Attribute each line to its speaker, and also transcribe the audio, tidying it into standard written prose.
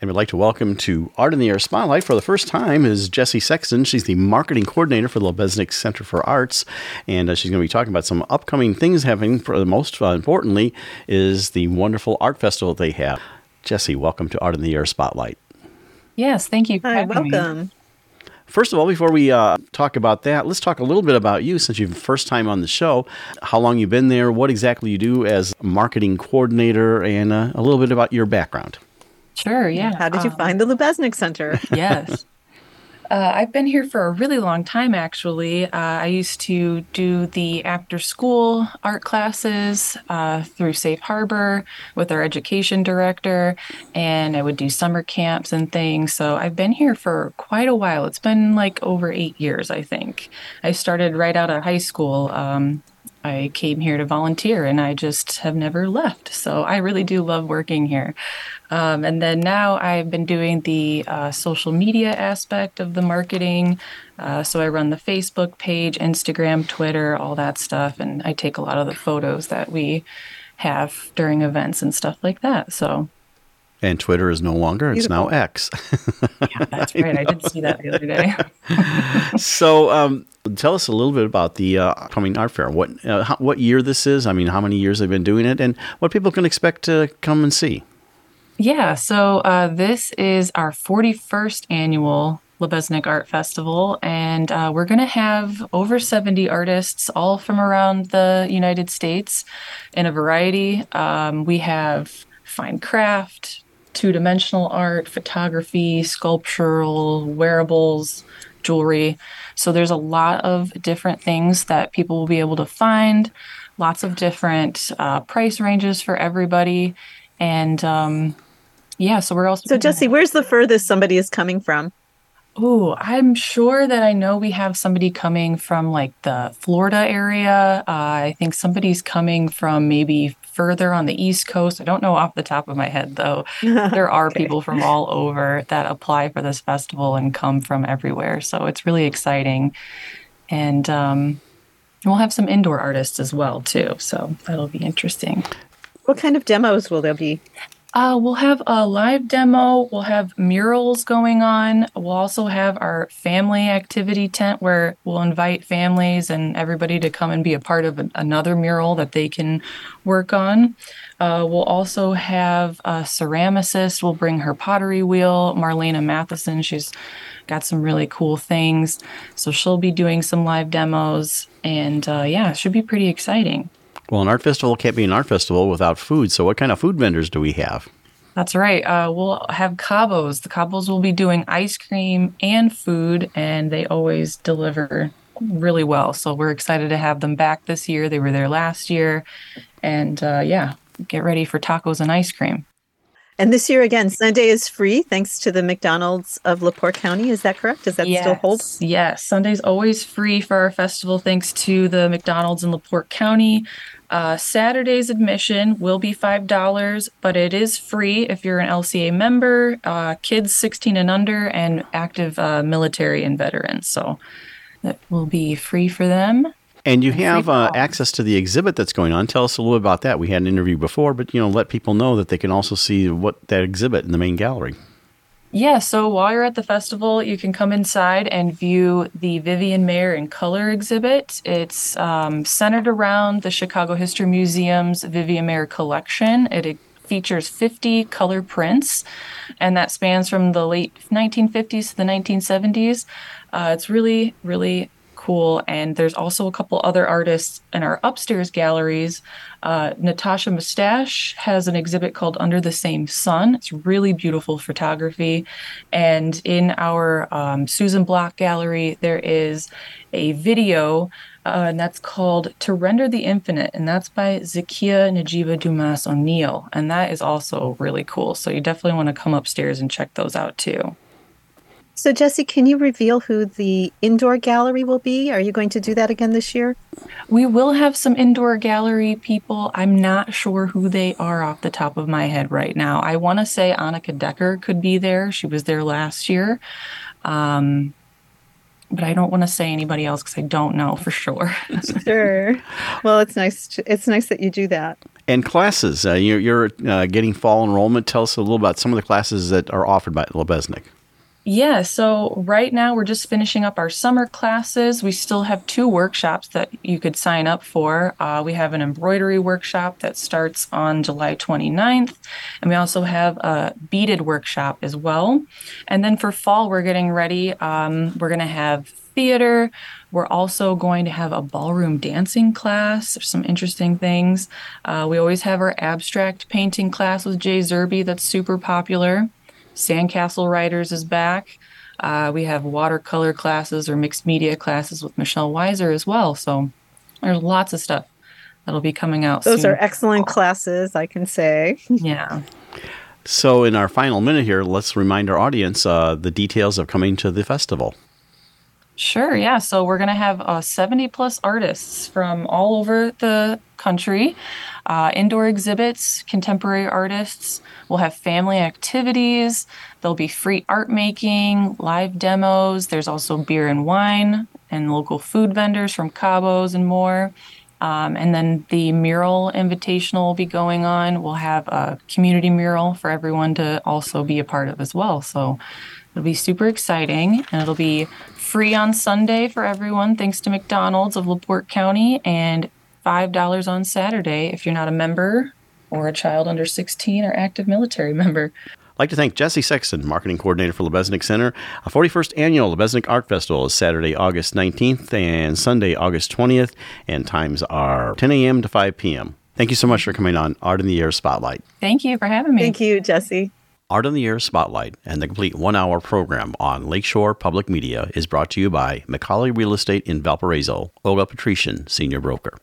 Speaker 1: And we'd like to welcome to Art in the Air Spotlight for the first time is Jessie Sexton. She's the marketing coordinator for the Lebesnick Center for Arts, and she's going to be talking about some upcoming things happening. For the most importantly is the wonderful art festival they have. Jessie, welcome to Art in the Air Spotlight.
Speaker 2: Yes, thank you for
Speaker 3: Hi,
Speaker 2: having
Speaker 3: welcome.
Speaker 2: me.
Speaker 1: First of all, before we talk about that, let's talk a little bit about you since you're the first time on the show. How long you've been there, what exactly you do as marketing coordinator, and a little bit about your background.
Speaker 2: Sure, yeah.
Speaker 3: How did you find the Lebesnick Center?
Speaker 2: Yes. I've been here for a really long time, actually. I used to do the after-school art classes through Safe Harbor with our education director, and I would do summer camps and things. So I've been here for quite a while. It's been like over 8 years, I think. I started right out of high school. I came here to volunteer, and I just have never left. So I really do love working here. And then now I've been doing the social media aspect of the marketing. So I run the Facebook page, Instagram, Twitter, all that stuff. And I take a lot of the photos that we have during events and stuff like that. So.
Speaker 1: And Twitter is no longer, it's now X.
Speaker 2: Yeah, that's right. I did see that the other day.
Speaker 1: So tell us a little bit about the upcoming art fair. What year this is? I mean, how many years they've been doing it, and what people can expect to come and see.
Speaker 2: Yeah, so this is our 41st annual Lebesnick Art Festival, and we're going to have over 70 artists, all from around the United States, in a variety. We have fine craft, two-dimensional art, photography, sculptural, wearables, jewelry. So there's a lot of different things that people will be able to find, lots of different price ranges for everybody. And yeah, so we're also...
Speaker 3: So Jessie, where's the furthest somebody is coming from?
Speaker 2: Oh, I'm sure that I know we have somebody coming from like the Florida area. I think somebody's coming from maybe further on the East Coast. I don't know off the top of my head, though. There are people from all over that apply for this festival and come from everywhere. So it's really exciting. And we'll have some indoor artists as well, too. So that'll be interesting.
Speaker 3: What kind of demos will there be?
Speaker 2: We'll have a live demo. We'll have murals going on. We'll also have our family activity tent where we'll invite families and everybody to come and be a part of another mural that they can work on. We'll also have a ceramicist. We'll bring her pottery wheel, Marlena Matheson. She's got some really cool things. So she'll be doing some live demos. And yeah, it should be pretty exciting.
Speaker 1: Well, an art festival can't be an art festival without food. So what kind of food vendors do we have?
Speaker 2: That's right. We'll have Cabos. The Cabos will be doing ice cream and food, and they always deliver really well. So we're excited to have them back this year. They were there last year. And yeah, get ready for tacos and ice cream.
Speaker 3: And this year, again, Sunday is free thanks to the McDonald's of LaPorte County. Is that correct? Does that still hold?
Speaker 2: Yes. Sunday's always free for our festival thanks to the McDonald's in LaPorte County. Saturday's admission will be $5, but it is free if you're an LCA member, kids 16 and under, and active military and veterans. So that will be free for them.
Speaker 1: And you have access to the exhibit that's going on. Tell us a little bit about that. We had an interview before, but let people know that they can also see what that exhibit in the main gallery.
Speaker 2: Yeah, so while you're at the festival, you can come inside and view the Vivian Maier in Color exhibit. It's centered around the Chicago History Museum's Vivian Maier collection. It features 50 color prints, and that spans from the late 1950s to the 1970s. It's really, really cool. And there's also a couple other artists in our upstairs galleries. Natasha Mustache has an exhibit called Under the Same Sun. It's really beautiful photography. And in our Susan Block gallery, there is a video, and that's called To Render the Infinite. And that's by Zakia Najiba Dumas O'Neill. And that is also really cool. So you definitely want to come upstairs and check those out too.
Speaker 3: So, Jessie, can you reveal who the indoor gallery will be? Are you going to do that again this year?
Speaker 2: We will have some indoor gallery people. I'm not sure who they are off the top of my head right now. I want to say Annika Decker could be there. She was there last year. But I don't want to say anybody else because I don't know for sure.
Speaker 3: Sure. Well, it's nice that you do that.
Speaker 1: And classes, you're getting fall enrollment. Tell us a little about some of the classes that are offered by Lebesnick.
Speaker 2: Yeah, so right now we're just finishing up our summer classes. We still have 2 workshops that you could sign up for. We have an embroidery workshop that starts on July 29th, and we also have a beaded workshop as well. And then for fall, we're getting ready. We're going to have theater. We're also going to have a ballroom dancing class. There's some interesting things. We always have our abstract painting class with Jay Zerby that's super popular. Sandcastle Writers is back. We have watercolor classes or mixed media classes with Michelle Weiser as well. So there's lots of stuff that'll be coming out
Speaker 3: Those
Speaker 2: soon.
Speaker 3: are excellent classes, I can say.
Speaker 2: Yeah.
Speaker 1: So in our final minute here, let's remind our audience the details of coming to the festival.
Speaker 2: Sure, yeah. So we're going to have 70 plus artists from all over the country, indoor exhibits, contemporary artists. We'll have family activities. There'll be free art making, live demos. There's also beer and wine and local food vendors from Cabo's and more. And then the mural invitational will be going on. We'll have a community mural for everyone to also be a part of as well. So it'll be super exciting, and it'll be free on Sunday for everyone, thanks to McDonald's of LaPorte County, and $5 on Saturday if you're not a member or a child under 16 or active military member.
Speaker 1: I'd like to thank Jessie Sexton, Marketing Coordinator for Lebesnick Center. A 41st Annual Lebesnick Art Festival is Saturday, August 19th and Sunday, August 20th, and times are 10 a.m. to 5 p.m. Thank you so much for coming on Art in the Air Spotlight.
Speaker 2: Thank you for having me.
Speaker 3: Thank you, Jessie.
Speaker 1: Art in the Air Spotlight and the complete one-hour program on Lakeshore Public Media is brought to you by McCauley Real Estate in Valparaiso, Olga Patrician, Senior Broker.